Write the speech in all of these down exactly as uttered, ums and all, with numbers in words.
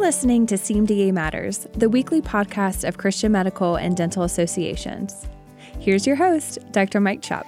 listening to C M D A Matters, the weekly podcast of Christian Medical and Dental Associations. Here's your host, Doctor Mike Chupp.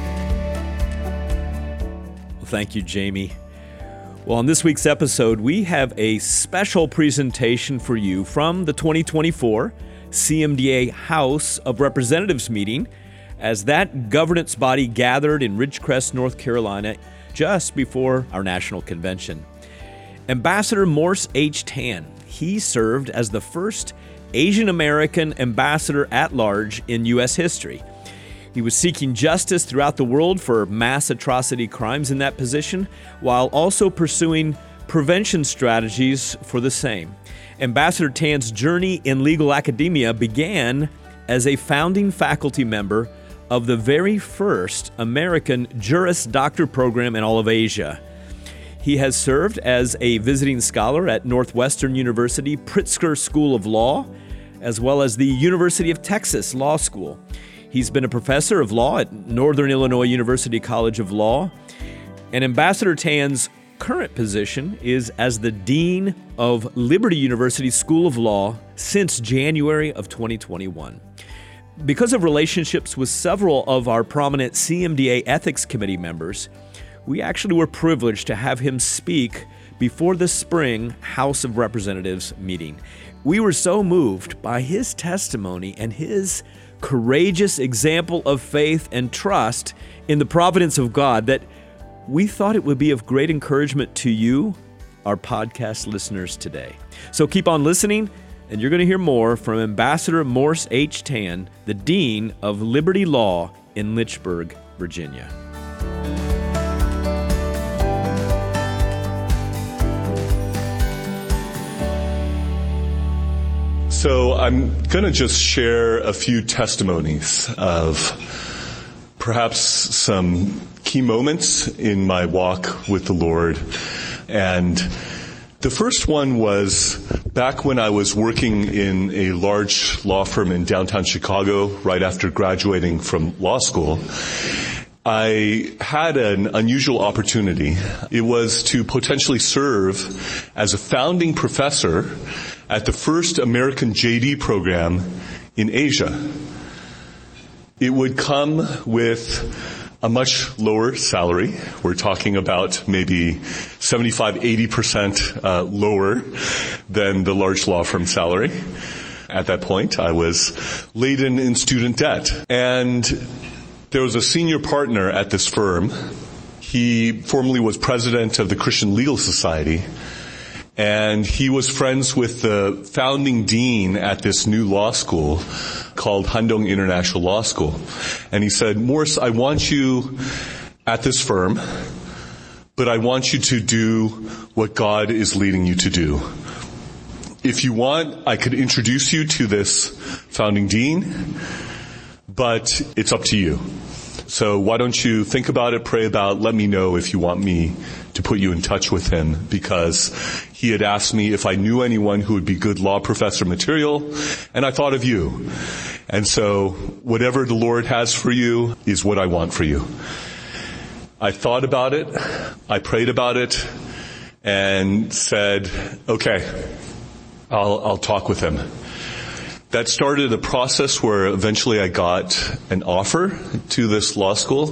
Well, thank you, Jamie. Well, on this week's episode, we have a special presentation for you from the twenty twenty-four C M D A House of Representatives meeting, as that governance body gathered in Ridgecrest, North Carolina, just before our national convention. Ambassador Morse H. Tan, he served as the first Asian American ambassador at large in U S history. He was seeking justice throughout the world for mass atrocity crimes in that position, while also pursuing prevention strategies for the same. Ambassador Tan's journey in legal academia began as a founding faculty member of the very first American Juris Doctor program in all of Asia. He has served as a visiting scholar at Northwestern University Pritzker School of Law, as well as the University of Texas Law School. He's been a professor of law at Northern Illinois University College of Law, and Ambassador Tan's current position is as the Dean of Liberty University School of Law since January of twenty twenty-one. Because of relationships with several of our prominent C M D A Ethics Committee members, we actually were privileged to have him speak before the spring House of Representatives meeting. We were so moved by his testimony and his courageous example of faith and trust in the providence of God that we thought it would be of great encouragement to you, our podcast listeners today. So keep on listening, and you're going to hear more from Ambassador Morse H. Tan, the Dean of Liberty Law in Lynchburg, Virginia. So I'm going to just share a few testimonies of perhaps some key moments in my walk with the Lord. And the first one was back when I was working in a large law firm in downtown Chicago right after graduating from law school. I had an unusual opportunity. It was to potentially serve as a founding professor at the first American J D program in Asia. It would come with a much lower salary. We're talking about maybe seventy-five, eighty percent uh, lower than the large law firm salary. At that point, I was laden in student debt. And there was a senior partner at this firm. He formerly was president of the Christian Legal Society. And he was friends with the founding dean at this new law school called Handong International Law School. And he said, Morse, I want you at this firm, but I want you to do what God is leading you to do. If you want, I could introduce you to this founding dean, but it's up to you. So why don't you think about it, pray about it, let me know if you want me to put you in touch with him, because he had asked me if I knew anyone who would be good law professor material, and I thought of you. And so whatever the Lord has for you is what I want for you. I thought about it, I prayed about it, and said, okay, I'll, I'll talk with him. That started a process where eventually I got an offer to this law school,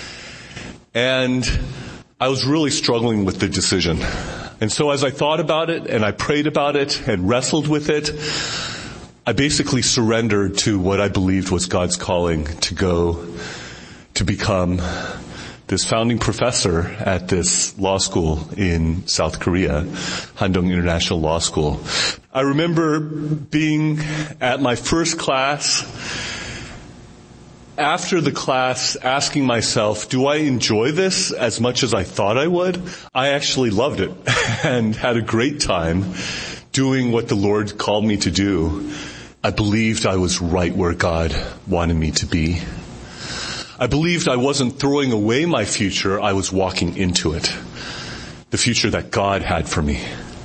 and I was really struggling with the decision. And so as I thought about it and I prayed about it and wrestled with it, I basically surrendered to what I believed was God's calling to go to become this founding professor at this law school in South Korea, Handong International Law School. I remember being at my first class, after the class asking myself, do I enjoy this as much as I thought I would? I actually loved it and had a great time doing what the Lord called me to do. I believed I was right where God wanted me to be. I believed I wasn't throwing away my future, I was walking into it. The future that God had for me.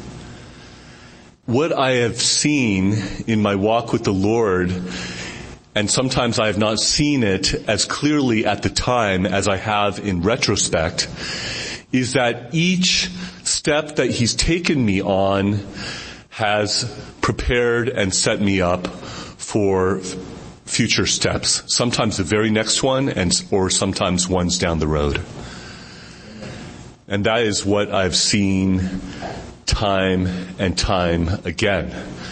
What I have seen in my walk with the Lord, and sometimes I have not seen it as clearly at the time as I have in retrospect, is that each step that He's taken me on has prepared and set me up for future steps, sometimes the very next one, and or sometimes ones down the road. And that is what I've seen time and time again.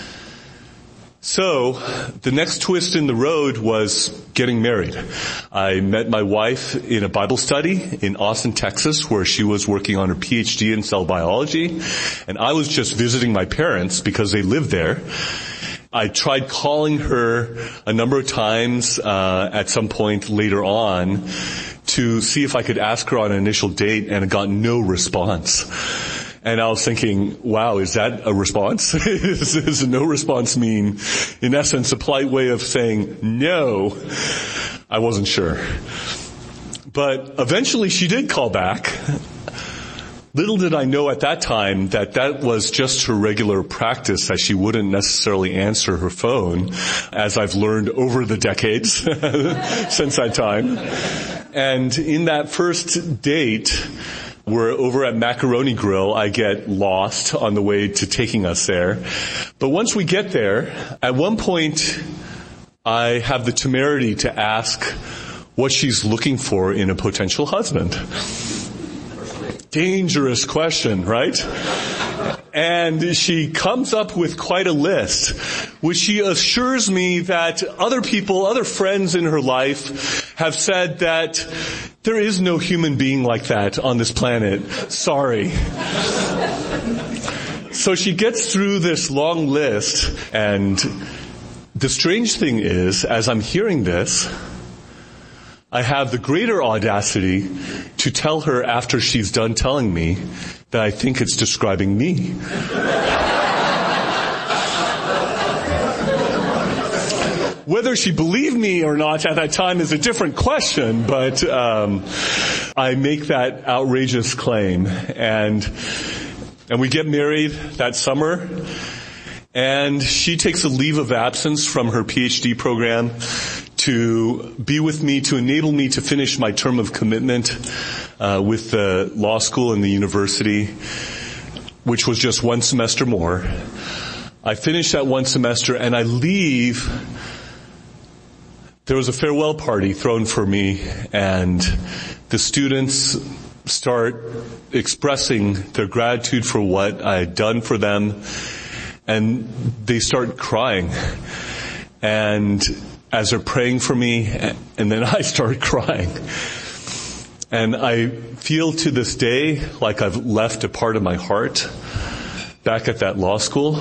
So, the next twist in the road was getting married. I met my wife in a Bible study in Austin, Texas, where she was working on her P H D in cell biology, and I was just visiting my parents because they lived there. I tried calling her a number of times uh, at some point later on to see if I could ask her on an initial date, and I got no response. And I was thinking, wow, is that a response? Does, does a no response mean, in essence, a polite way of saying no? I wasn't sure. But eventually she did call back. Little did I know at that time that that was just her regular practice, that she wouldn't necessarily answer her phone, as I've learned over the decades since that time. And in that first date, we're over at Macaroni Grill. I get lost on the way to taking us there. But once we get there, at one point, I have the temerity to ask what she's looking for in a potential husband. Dangerous question, right? And she comes up with quite a list, which she assures me that other people, other friends in her life have said that there is no human being like that on this planet. Sorry. So she gets through this long list, and the strange thing is, as I'm hearing this, I have the greater audacity to tell her after she's done telling me that I think it's describing me. Whether she believed me or not at that time is a different question, but um, I make that outrageous claim. And and we get married that summer, and she takes a leave of absence from her P H D program to be with me, to enable me to finish my term of commitment uh, with the law school and the university, which was just one semester more. I finish that one semester and I leave. There was a farewell party thrown for me, and the students start expressing their gratitude for what I had done for them, and they start crying. And as they're praying for me, and then I start crying. And I feel to this day like I've left a part of my heart back at that law school.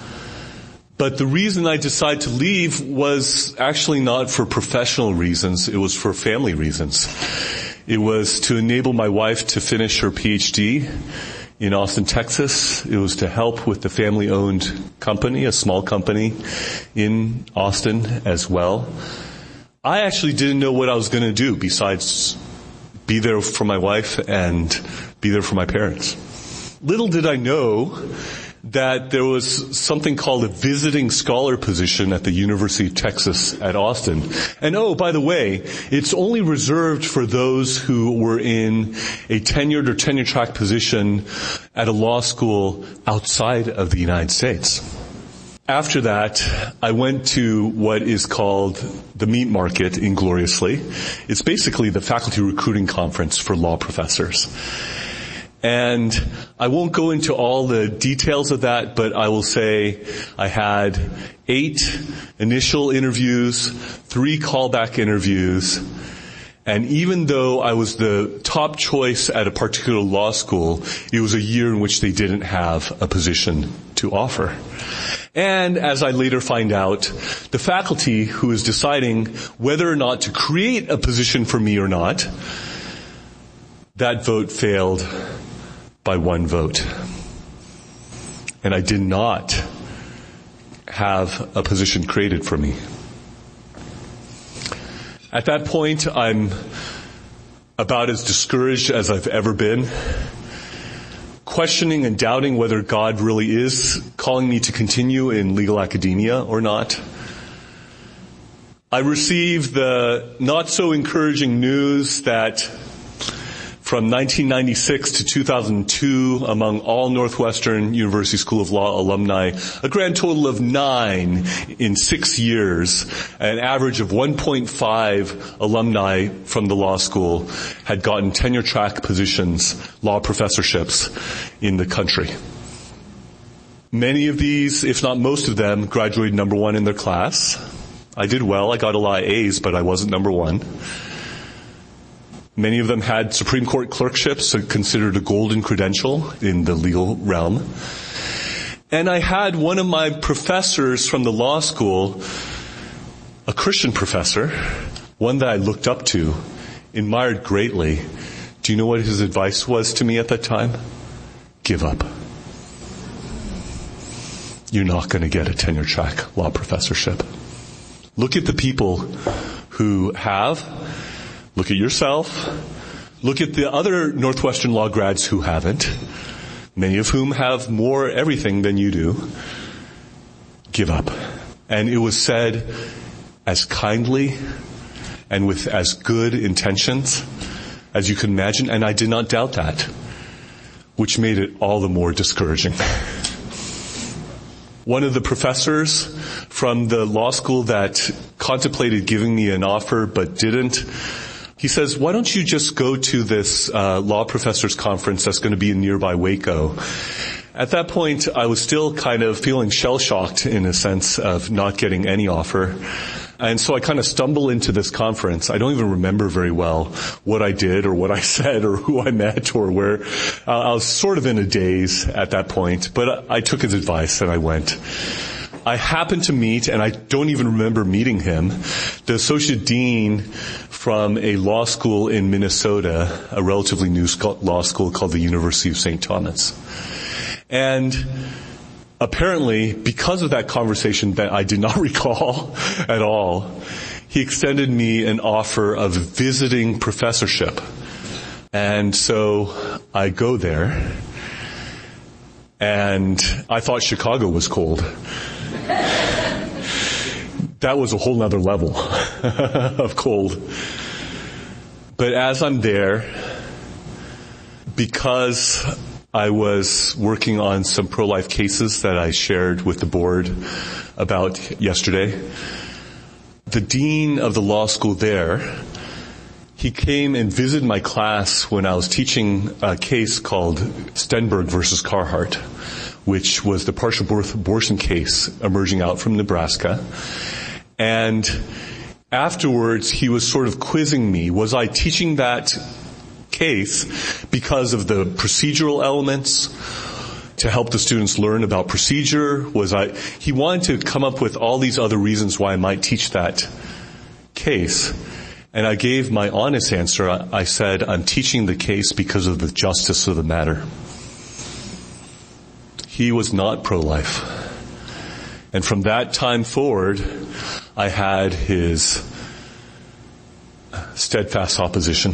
But the reason I decided to leave was actually not for professional reasons. It was for family reasons. It was to enable my wife to finish her P H D in Austin, Texas. It was to help with the family-owned company, a small company in Austin as well. I actually didn't know what I was going to do besides be there for my wife and be there for my parents. Little did I know that there was something called a visiting scholar position at the University of Texas at Austin. And oh, by the way, it's only reserved for those who were in a tenured or tenure track position at a law school outside of the United States. After that, I went to what is called the Meat Market ingloriously. It's basically the faculty recruiting conference for law professors. And I won't go into all the details of that, but I will say I had eight initial interviews, three callback interviews, and even though I was the top choice at a particular law school, it was a year in which they didn't have a position to offer. And as I later find out, the faculty who is deciding whether or not to create a position for me or not, that vote failed by one vote. And I did not have a position created for me. At that point, I'm about as discouraged as I've ever been, questioning and doubting whether God really is calling me to continue in legal academia or not. I received the not so encouraging news that From nineteen ninety-six to two thousand two, among all Northwestern University School of Law alumni, a grand total of nine in six years, an average of one point five alumni from the law school had gotten tenure-track positions, law professorships in the country. Many of these, if not most of them, graduated number one in their class. I did well. I got a lot of A's, but I wasn't number one. Many of them had Supreme Court clerkships, so considered a golden credential in the legal realm. And I had one of my professors from the law school, a Christian professor, one that I looked up to, admired greatly. Do you know what his advice was to me at that time? Give up. You're not going to get a tenure-track law professorship. Look at the people who have. Look at yourself. Look at the other Northwestern law grads who haven't, many of whom have more everything than you do. Give up. And it was said as kindly and with as good intentions as you can imagine, and I did not doubt that, which made it all the more discouraging. One of the professors from the law school that contemplated giving me an offer but didn't, he says, why don't you just go to this uh, law professors conference that's going to be in nearby Waco? At that point, I was still kind of feeling shell-shocked in a sense of not getting any offer. And so I kind of stumble into this conference. I don't even remember very well what I did or what I said or who I met or where. Uh, I was sort of in a daze at that point, but I, I took his advice and I went. I happened to meet, and I don't even remember meeting him, the associate dean from a law school in Minnesota, a relatively new law school called the University of Saint Thomas. And apparently, because of that conversation that I did not recall at all, he extended me an offer of a visiting professorship. And so I go there, and I thought Chicago was cold. That was a whole nother level of cold. But as I'm there, because I was working on some pro-life cases that I shared with the board about yesterday, the dean of the law school there, he came and visited my class when I was teaching a case called Stenberg versus Carhart, which was the partial birth abortion case emerging out from Nebraska. And afterwards, he was sort of quizzing me. Was I teaching that case because of the procedural elements to help the students learn about procedure? Was I, he wanted to come up with all these other reasons why I might teach that case. And I gave my honest answer. I said, I'm teaching the case because of the justice of the matter. He was not pro-life. And from that time forward, I had his steadfast opposition.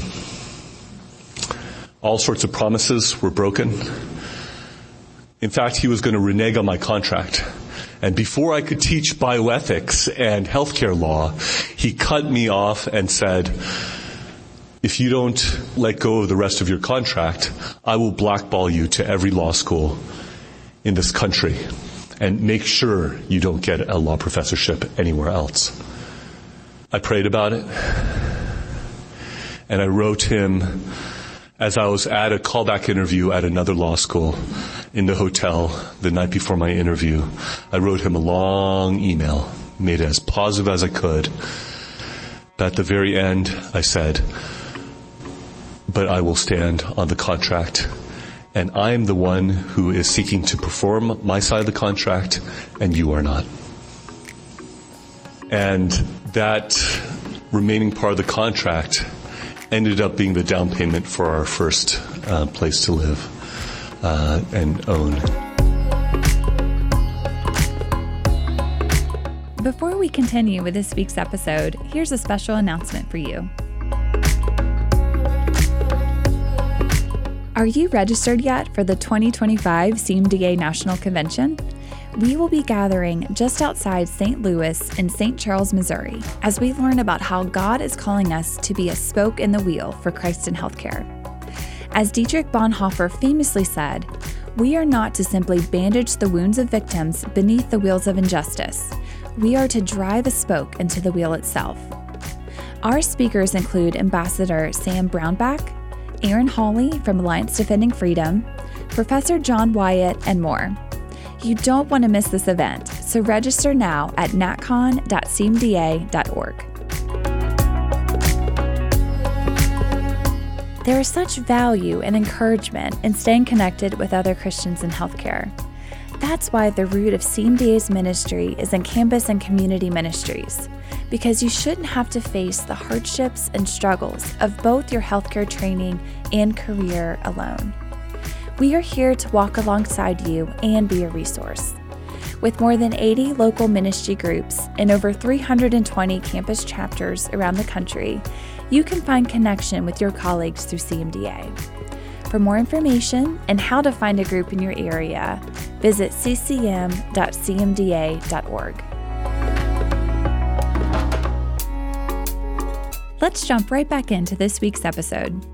All sorts of promises were broken. In fact, he was going to renege on my contract. And before I could teach bioethics and healthcare law, he cut me off and said, if you don't let go of the rest of your contract, I will blackball you to every law school in this country and make sure you don't get a law professorship anywhere else. I prayed about it, and I wrote him as I was at a callback interview at another law school in the hotel the night before my interview. I wrote him a long email, made it as positive as I could. But at the very end, I said, but I will stand on the contract. And I am the one who is seeking to perform my side of the contract, and you are not. And that remaining part of the contract ended up being the down payment for our first uh, place to live uh, and own. Before we continue with this week's episode, here's a special announcement for you. Are you registered yet for the twenty twenty-five C M D A National Convention? We will be gathering just outside Saint Louis in Saint Charles, Missouri, as we learn about how God is calling us to be a spoke in the wheel for Christ in healthcare. As Dietrich Bonhoeffer famously said, we are not to simply bandage the wounds of victims beneath the wheels of injustice. We are to drive a spoke into the wheel itself. Our speakers include Ambassador Sam Brownback, Aaron Hawley from Alliance Defending Freedom, Professor John Wyatt, and more. You don't want to miss this event, so register now at natcon dot c m d a dot org. There is such value and encouragement in staying connected with other Christians in healthcare. That's why the root of C M D A's ministry is in campus and community ministries, because you shouldn't have to face the hardships and struggles of both your healthcare training and career alone. We are here to walk alongside you and be a resource. With more than eighty local ministry groups and over three hundred twenty campus chapters around the country, you can find connection with your colleagues through C M D A. For more information and how to find a group in your area, visit c c m dot c m d a dot org. Let's jump right back into this week's episode.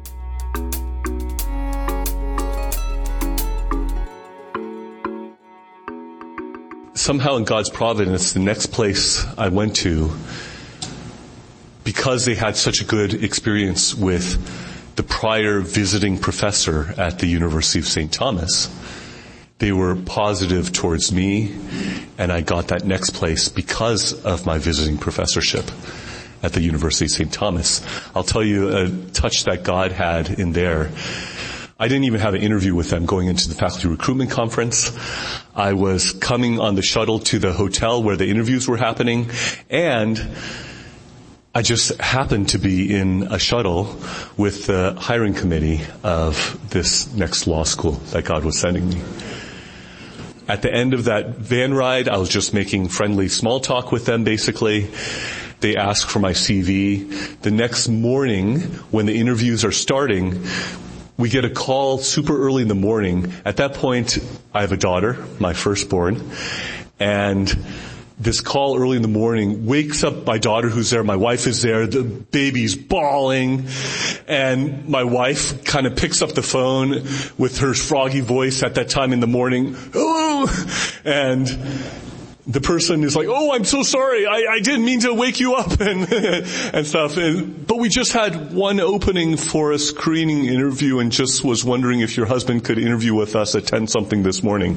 Somehow in God's providence, the next place I went to, because they had such a good experience with the prior visiting professor at the University of Saint Thomas, they were positive towards me, and I got that next place because of my visiting professorship at the University of Saint Thomas. I'll tell you a touch that God had in there. I didn't even have an interview with them going into the faculty recruitment conference. I was coming on the shuttle to the hotel where the interviews were happening, and I just happened to be in a shuttle with the hiring committee of this next law school that God was sending me. At the end of that van ride, I was just making friendly small talk with them, basically. They asked for my C V. The next morning, when the interviews are starting, we get a call super early in the morning. At that point, I have a daughter, my firstborn, and this call early in the morning wakes up my daughter who's there. My wife is there. The baby's bawling. And my wife kind of picks up the phone with her froggy voice at that time in the morning. Oh! And the person is like, oh, I'm so sorry. I, I didn't mean to wake you up and and stuff. And, but we just had one opening for a screening interview and just was wondering if your husband could interview with us at ten something this morning.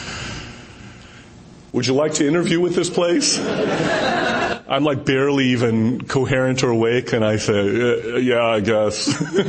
Would you like to interview with this place? I'm like barely even coherent or awake, and I say, yeah, I guess.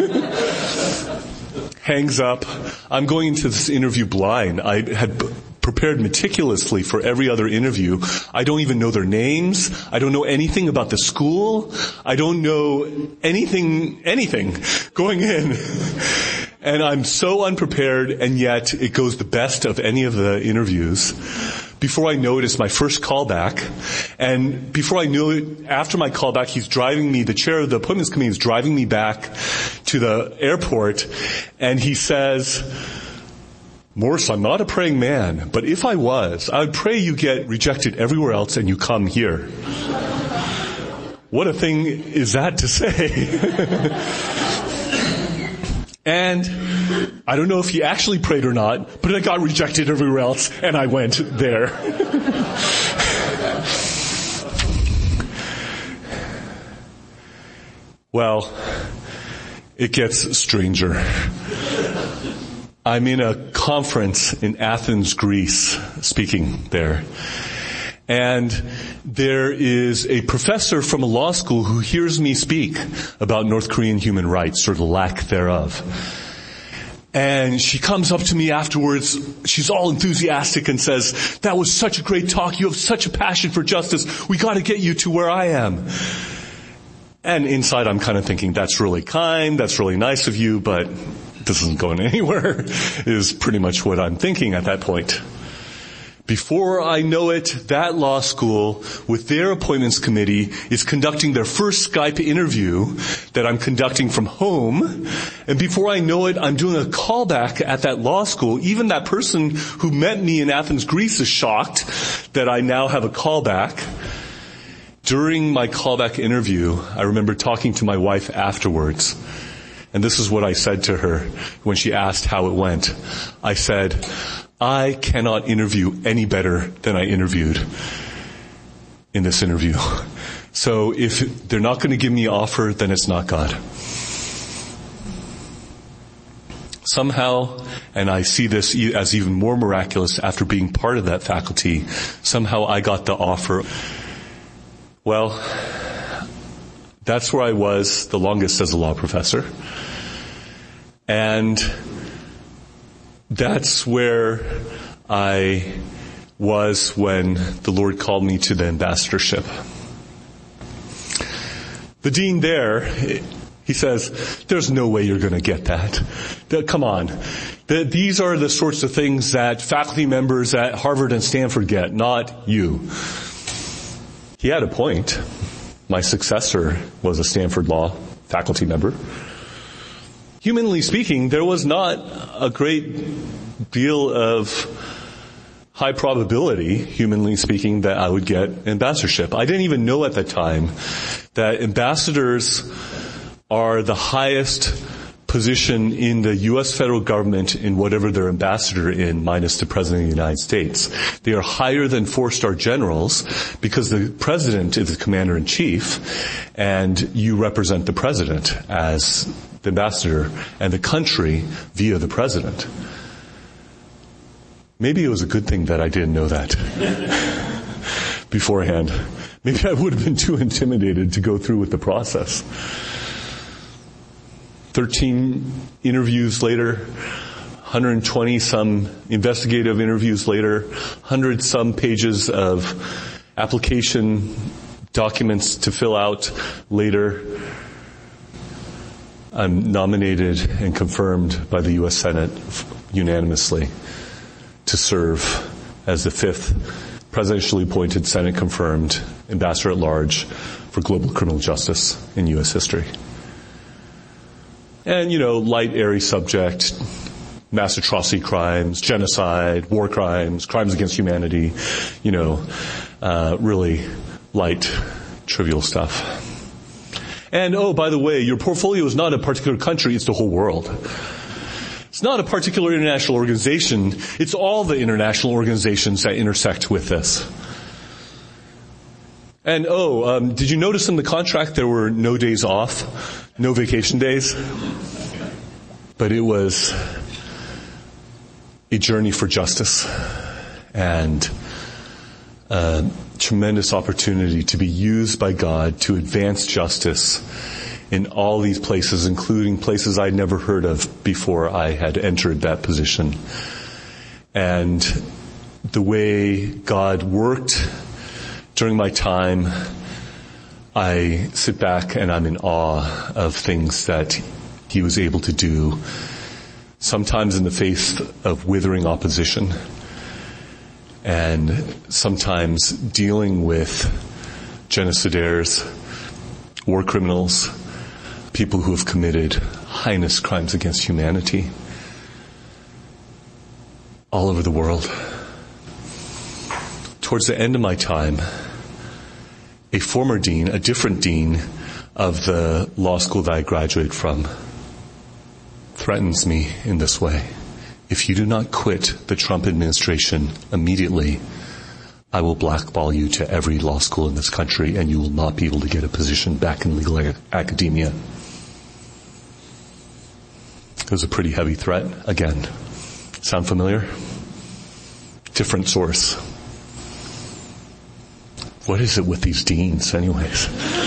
Hangs up. I'm going into this interview blind. I had prepared meticulously for every other interview. I don't even know their names. I don't know anything about the school. I don't know anything, anything going in. And I'm so unprepared, and yet it goes the best of any of the interviews. Before I know it, it's my first callback. And before I knew it, after my callback, he's driving me, the chair of the appointments committee is driving me back to the airport, and he says, Morris, I'm not a praying man, but if I was, I would pray you get rejected everywhere else and you come here. What a thing is that to say? And I don't know if he actually prayed or not, but I got rejected everywhere else, and I went there. Well, it gets stranger. I'm in a conference in Athens, Greece, speaking there. And there is a professor from a law school who hears me speak about North Korean human rights, or the lack thereof. And she comes up to me afterwards, she's all enthusiastic and says, that was such a great talk, you have such a passion for justice, we gotta get you to where I am. And inside I'm kind of thinking, that's really kind, that's really nice of you, but this isn't going anywhere, is pretty much what I'm thinking at that point. Before I know it, that law school, with their appointments committee, is conducting their first Skype interview that I'm conducting from home. And before I know it, I'm doing a callback at that law school. Even that person who met me in Athens, Greece is shocked that I now have a callback. During my callback interview, I remember talking to my wife afterwards. And this is what I said to her when she asked how it went. I said, I cannot interview any better than I interviewed in this interview. So if they're not going to give me an offer, then it's not God. Somehow, and I see this as even more miraculous after being part of that faculty, somehow I got the offer. Well, that's where I was the longest as a law professor. And that's where I was when the Lord called me to the ambassadorship. The dean there, he says, there's no way you're going to get that. The, come on. The, these are the sorts of things that faculty members at Harvard and Stanford get, not you. He had a point. My successor was a Stanford Law faculty member. Humanly speaking, there was not a great deal of high probability, humanly speaking, that I would get ambassadorship. I didn't even know at the time that ambassadors are the highest position in the U S federal government in whatever they're ambassador in, minus the President of the United States. They are higher than four-star generals because the President is the commander-in-chief and you represent the President as the ambassador and the country via the President. Maybe it was a good thing that I didn't know that beforehand. Maybe I would have been too intimidated to go through with the process. Thirteen interviews later, one hundred twenty some investigative interviews later, one hundred some pages of application documents to fill out later, I'm nominated and confirmed by the U S Senate unanimously to serve as the fifth presidentially appointed Senate confirmed ambassador at large for global criminal justice in U S history. And, you know, light, airy subject, mass atrocity crimes, genocide, war crimes, crimes against humanity, you know, uh, really light, trivial stuff. And, oh, by the way, your portfolio is not a particular country, it's the whole world. It's not a particular international organization, it's all the international organizations that intersect with this. And, oh, um, did you notice in the contract there were no days off? No vacation days? But it was a journey for justice and a tremendous opportunity to be used by God to advance justice in all these places, including places I'd never heard of before I had entered that position. And the way God worked during my time, I sit back and I'm in awe of things that he was able to do, sometimes in the face of withering opposition, and sometimes dealing with genocidaires, war criminals, people who have committed heinous crimes against humanity all over the world. Towards the end of my time, a former dean, a different dean of the law school that I graduated from, threatens me in this way. If you do not quit the Trump administration immediately, I will blackball you to every law school in this country and you will not be able to get a position back in legal academia. It was a pretty heavy threat. Again, sound familiar? Different source. What is it with these deans, anyways?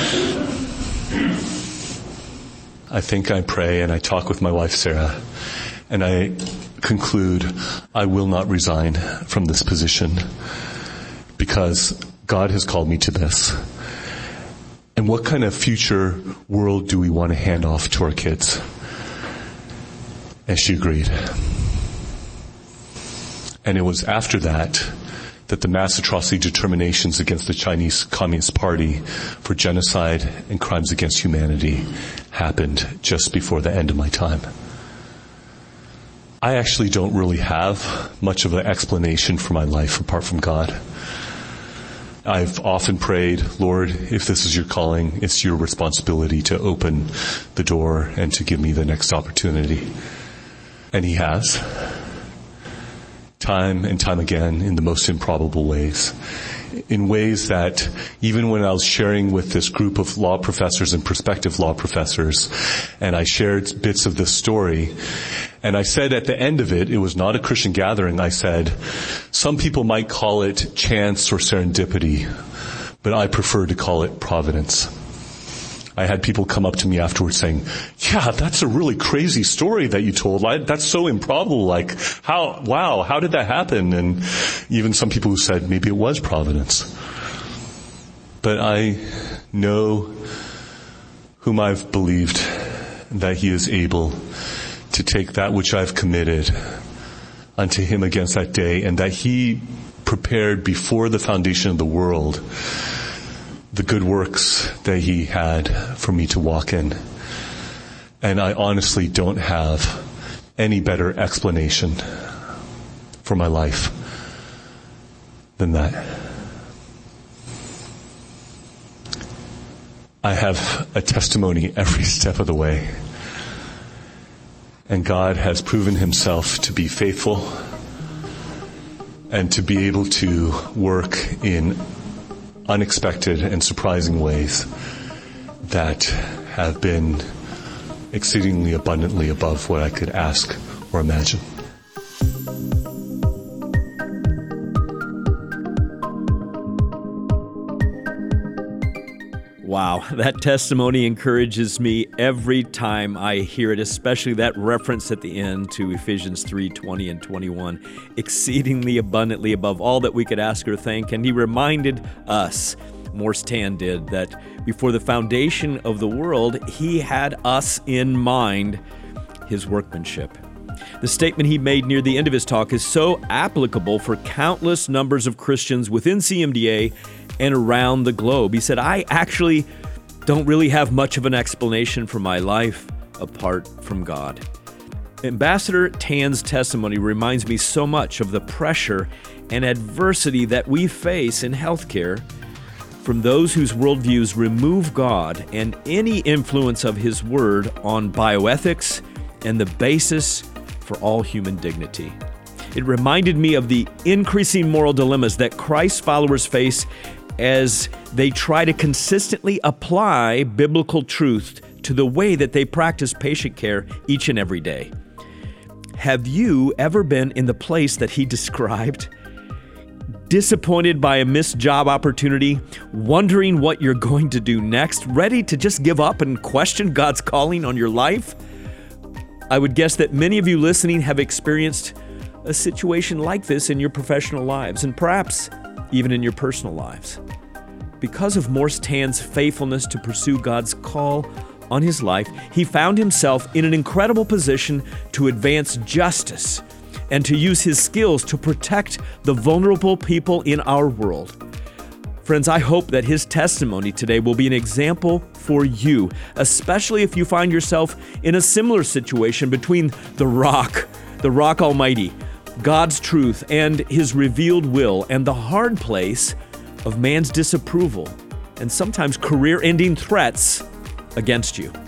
I think I pray and I talk with my wife, Sarah, and I conclude I will not resign from this position because God has called me to this. And what kind of future world do we want to hand off to our kids? And she agreed. And it was after that that the mass atrocity determinations against the Chinese Communist Party for genocide and crimes against humanity happened just before the end of my time. I actually don't really have much of an explanation for my life apart from God. I've often prayed, Lord, if this is your calling, it's your responsibility to open the door and to give me the next opportunity. And he has. Time and time again in the most improbable ways. In ways that even when I was sharing with this group of law professors and prospective law professors, and I shared bits of this story, and I said at the end of it, it was not a Christian gathering, I said, some people might call it chance or serendipity, but I prefer to call it providence. I had people come up to me afterwards saying, yeah, that's a really crazy story that you told. I, that's so improbable. Like, how, wow, how did that happen? And even some people who said maybe it was providence. But I know whom I've believed, that he is able to take that which I've committed unto him against that day, and that he prepared before the foundation of the world the good works that he had for me to walk in. And I honestly don't have any better explanation for my life than that. I have a testimony every step of the way. And God has proven himself to be faithful and to be able to work in unexpected and surprising ways that have been exceedingly abundantly above what I could ask or imagine. Wow, that testimony encourages me every time I hear it, especially that reference at the end to Ephesians three twenty and twenty-one, exceedingly abundantly above all that we could ask or think. And he reminded us, Morse Tan did, that before the foundation of the world, he had us in mind, his workmanship. The statement he made near the end of his talk is so applicable for countless numbers of Christians within C M D A and around the globe. He said, I actually don't really have much of an explanation for my life apart from God. Ambassador Tan's testimony reminds me so much of the pressure and adversity that we face in healthcare from those whose worldviews remove God and any influence of his word on bioethics and the basis for all human dignity. It reminded me of the increasing moral dilemmas that Christ's followers face as they try to consistently apply biblical truth to the way that they practice patient care each and every day. Have you ever been in the place that he described? Disappointed by a missed job opportunity, wondering what you're going to do next, ready to just give up and question God's calling on your life? I would guess that many of you listening have experienced a situation like this in your professional lives, and perhaps even in your personal lives. Because of Morse Tan's faithfulness to pursue God's call on his life, he found himself in an incredible position to advance justice and to use his skills to protect the vulnerable people in our world. Friends, I hope that his testimony today will be an example for you, especially if you find yourself in a similar situation between the rock, the rock almighty, God's truth and his revealed will, and the hard place of man's disapproval and sometimes career-ending threats against you.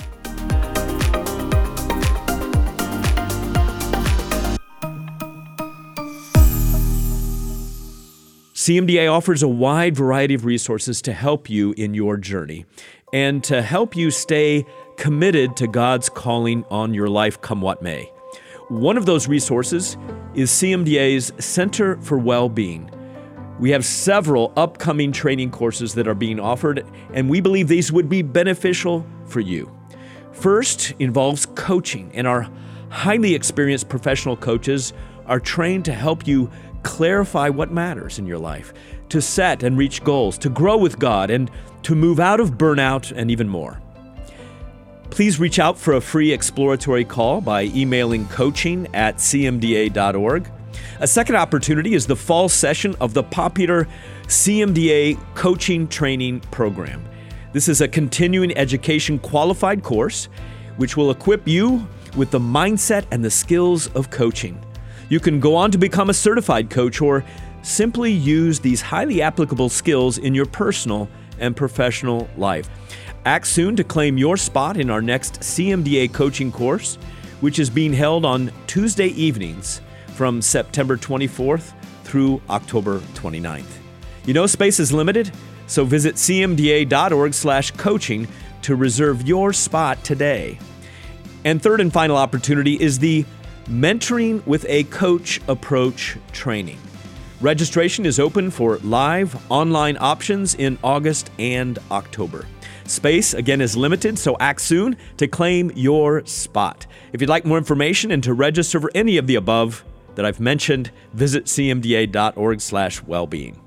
C M D A offers a wide variety of resources to help you in your journey and to help you stay committed to God's calling on your life, come what may. One of those resources is C M D A's Center for Well-Being. We have several upcoming training courses that are being offered, and we believe these would be beneficial for you. First involves coaching, and our highly experienced professional coaches are trained to help you clarify what matters in your life, to set and reach goals, to grow with God, and to move out of burnout and even more. Please reach out for a free exploratory call by emailing coaching at c m d a dot org. A second opportunity is the fall session of the popular C M D A Coaching Training Program. This is a continuing education qualified course which will equip you with the mindset and the skills of coaching. You can go on to become a certified coach or simply use these highly applicable skills in your personal and professional life. Act soon to claim your spot in our next C M D A coaching course, which is being held on Tuesday evenings from September twenty-fourth through October twenty-ninth. You know space is limited, so visit cmda.org slash coaching to reserve your spot today. And third and final opportunity is the Mentoring with a Coach Approach training. Registration is open for live online options in August and October. Space, again, is limited, so act soon to claim your spot. If you'd like more information and to register for any of the above that I've mentioned, visit cmda.org slash wellbeing.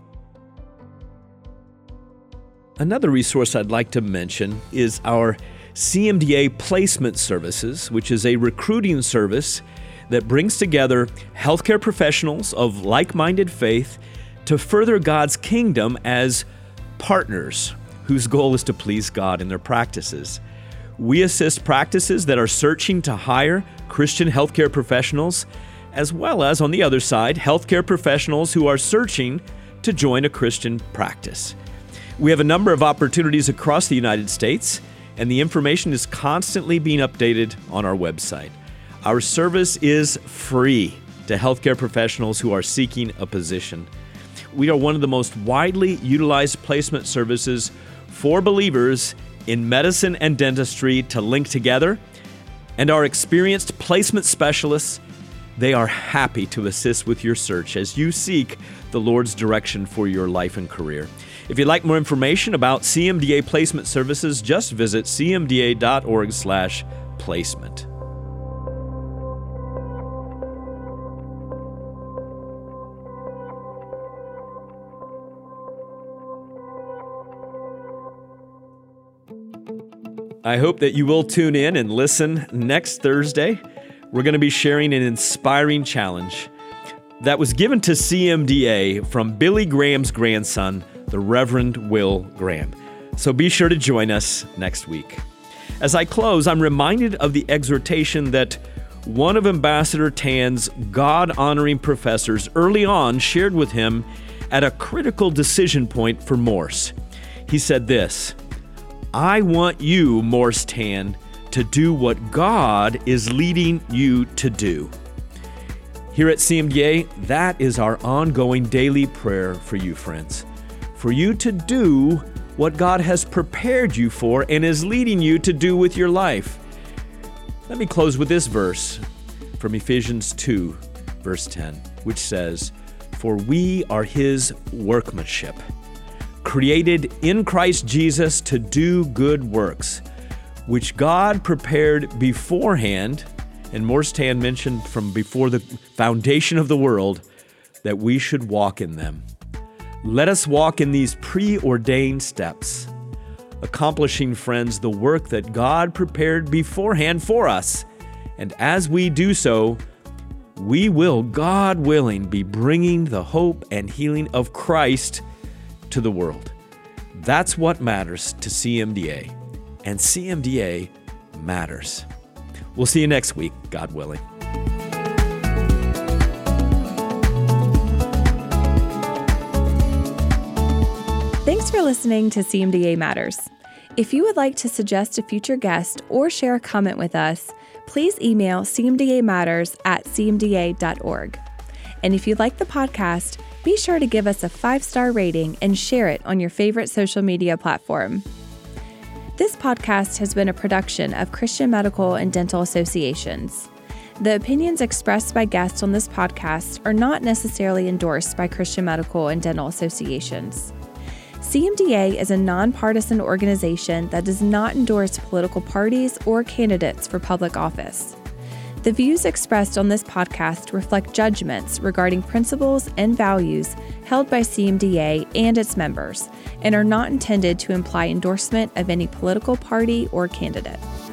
Another resource I'd like to mention is our C M D A Placement Services, which is a recruiting service that brings together healthcare professionals of like-minded faith to further God's kingdom as partners whose goal is to please God in their practices. We assist practices that are searching to hire Christian healthcare professionals, as well as, on the other side, healthcare professionals who are searching to join a Christian practice. We have a number of opportunities across the United States, and the information is constantly being updated on our website. Our service is free to healthcare professionals who are seeking a position. We are one of the most widely utilized placement services for believers in medicine and dentistry to link together, and our experienced placement specialists, they are happy to assist with your search as you seek the Lord's direction for your life and career. If you'd like more information about C M D A Placement Services, just visit cmda.org slash placement. I hope that you will tune in and listen next Thursday. We're going to be sharing an inspiring challenge that was given to C M D A from Billy Graham's grandson, the Reverend Will Graham. So be sure to join us next week. As I close, I'm reminded of the exhortation that one of Ambassador Tan's God-honoring professors early on shared with him at a critical decision point for Morse. He said this, "I want you, Morse Tan, to do what God is leading you to do." Here at C M D A, that is our ongoing daily prayer for you, friends. For you to do what God has prepared you for and is leading you to do with your life. Let me close with this verse from Ephesians two, verse ten, which says, "For we are His workmanship, created in Christ Jesus to do good works, which God prepared beforehand," and Morse Tan mentioned from before the foundation of the world, "that we should walk in them." Let us walk in these preordained steps, accomplishing, friends, the work that God prepared beforehand for us. And as we do so, we will, God willing, be bringing the hope and healing of Christ to the world. That's what matters to C M D A, and C M D A matters. We'll see you next week, God willing. Thanks for listening to C M D A Matters. If you would like to suggest a future guest or share a comment with us, please email cmdamatters at cmda.org. And if you like the podcast, be sure to give us a five-star rating and share it on your favorite social media platform. This podcast has been a production of Christian Medical and Dental Associations. The opinions expressed by guests on this podcast are not necessarily endorsed by Christian Medical and Dental Associations. C M D A is a nonpartisan organization that does not endorse political parties or candidates for public office. The views expressed on this podcast reflect judgments regarding principles and values held by C M D A and its members, and are not intended to imply endorsement of any political party or candidate.